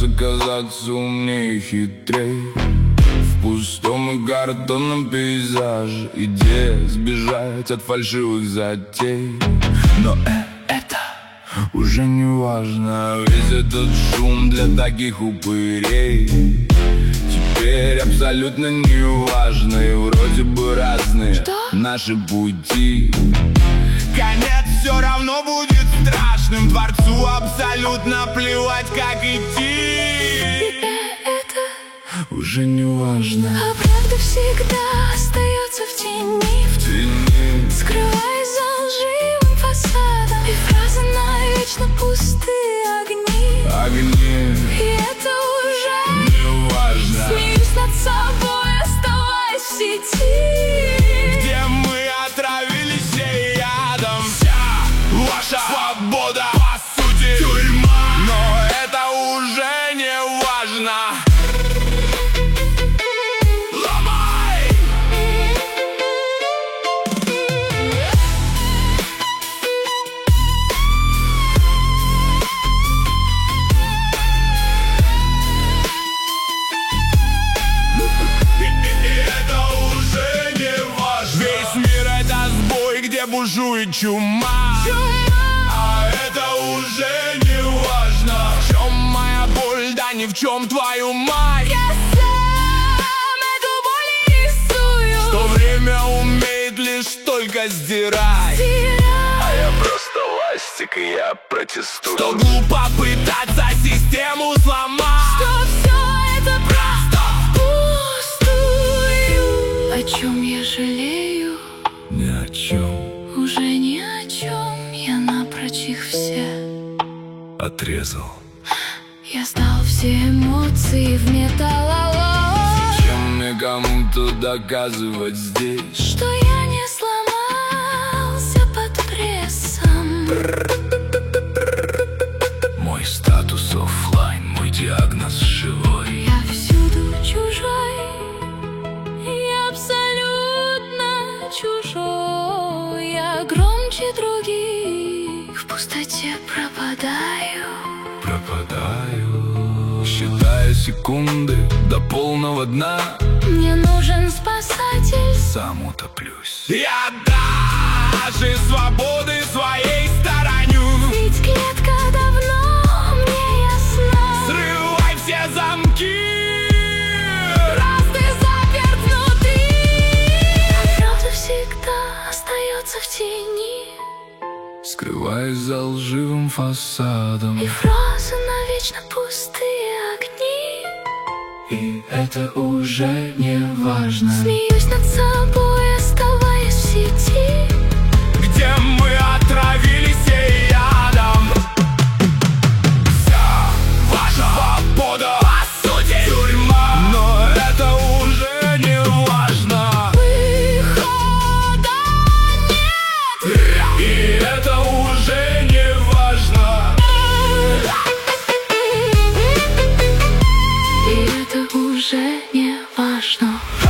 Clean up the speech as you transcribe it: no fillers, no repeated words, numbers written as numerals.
Пытаются казаться умнее и хитрей в пустом и картонном пейзаже. Идея сбежать от фальшивых затей. Но это уже не важно. Весь этот шум для таких упырей теперь абсолютно не важно. И вроде бы разные наши пути. Конец все равно будет страшным. Дворцу абсолютно плевать, как идти. Это уже не важно. А правда всегда остается в тени, скрываясь за лживым фасадом. И фразы навечно пустые огни. И это уже не важно. Смеюсь над собой, оставаясь в сети, где мы отравились всей ядом. Вся ваша свобода по сути тюрьма. Но это уже не важно. Бушует чума, а это уже не важно. В чем моя боль, да ни в чем твою мать. Я сам эту боль рисую, что время умеет лишь только сдирать. А я просто ластик, и я протестую. Что глупо пытаться систему сломать, что все это просто впустую. О чем я жалею? Ни о чем. Уже ни о чем, я напрочь их все отрезал. Я сдал все эмоции в металлолом. Зачем мне кому-то доказывать здесь, что я не сломался под прессом? Мой статус оффлайн, мой диагноз живой. Я всюду чужой, я абсолютно чужой. Я громче других, в пустоте пропадаю. Считая секунды до полного дна. Мне нужен спасатель, сам утоплюсь. Я даже свободы своей стороню. ведь клетка давно мне ясна. Срывай все замки, раз ты заперт внутри. А правда всегда остается в тени, скрываясь за лживым фасадом. и фразы навечно пустые огни. И это уже не важно. Смеюсь над собой, оставаясь в сети, где мы отравились всей ядом. Вся ваша свобода по сути тюрьма. Но это уже не важно. выхода нет. И это уже не важно. И это уже не важно.